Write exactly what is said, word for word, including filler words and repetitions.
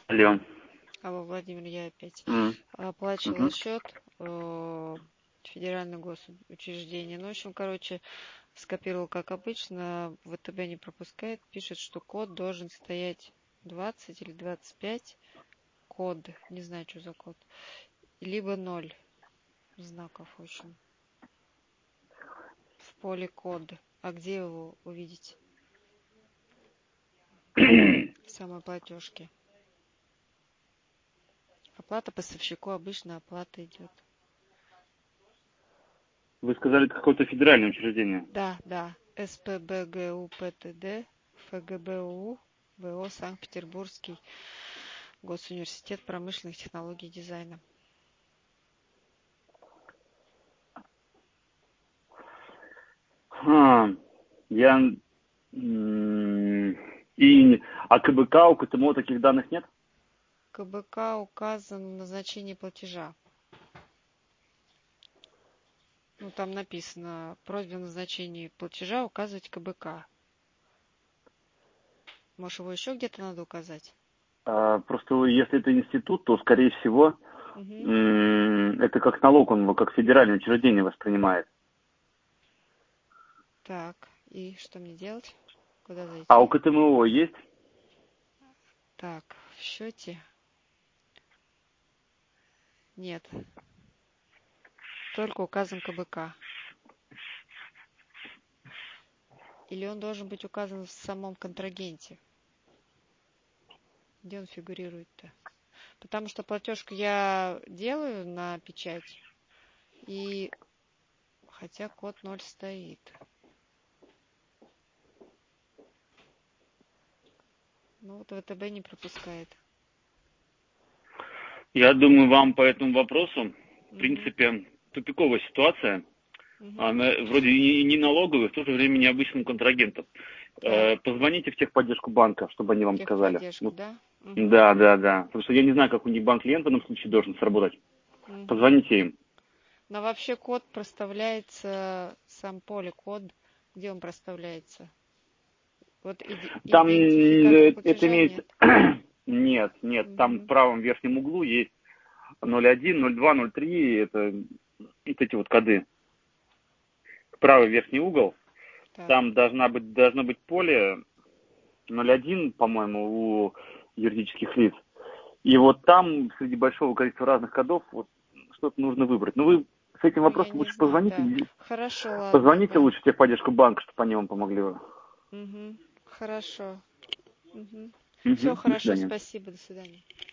Алло. Алло, Владимир, я опять. М, Оплачивала мгм. счет э, федеральное госучреждение. Ну, в общем, короче, скопировал, как обычно, ВТБ не пропускает, пишет, что код должен стоять двадцать или двадцать пять, код, не знаю, что за код, либо ноль знаков, в общем, в поле код. А где его увидеть? В самой платежке. Оплата поставщику, обычно оплата идет. Вы сказали, это какое-то федеральное учреждение. Да, да. СПбГУПТД, ФГБУ, ВО Санкт-Петербургский госуниверситет промышленных технологий и дизайна. А, я... м, И... А КБК, у КТМО таких данных нет? КБК указан назначение платежа. Ну, там написано, просьба о назначении платежа указывать КБК. Может, его еще где-то надо указать? А, просто если это институт, то, скорее всего, Угу. м, это как налог, он его как федеральное учреждение воспринимает. Так, и что мне делать? Куда А у зайти? КТМО есть? Так, в счете нет. Только указан КБК. Или он должен быть указан в самом контрагенте? Где он фигурирует-то? Потому что платежку я делаю на печать, и хотя код ноль стоит. Ну вот ВТБ не пропускает. Я думаю, вам по этому вопросу, в Угу, принципе, тупиковая ситуация. угу. Она вроде и не налоговая, в то же время необычным контрагентом. Так, Э, Позвоните в техподдержку банка, чтобы они вам сказали. техподдержку, Ну, да? Угу, да, да, да. Потому что я не знаю, как у них банк-клиент в этом случае должен сработать. угу. Позвоните им. Но вообще код проставляется, сам поле код, где он проставляется? Вот иди- Там идентификатор э, это платежа имеется... нет. Нет, нет, там в Угу. правом верхнем углу есть ноль один, ноль два, ноль три, это вот эти вот коды. Правый верхний угол, Так, там должна быть, должно быть поле ноль один, по-моему, у юридических лиц. И вот там среди большого количества разных кодов вот что-то нужно выбрать. Ну вы с этим ну я вопросом не лучше знаю, позвоните. да. Хорошо, ладно, Позвоните да. лучше в техподдержку банка, чтобы они вам помогли. Угу. Хорошо. Угу. Все Угу, до хорошо, свидания. спасибо, до свидания.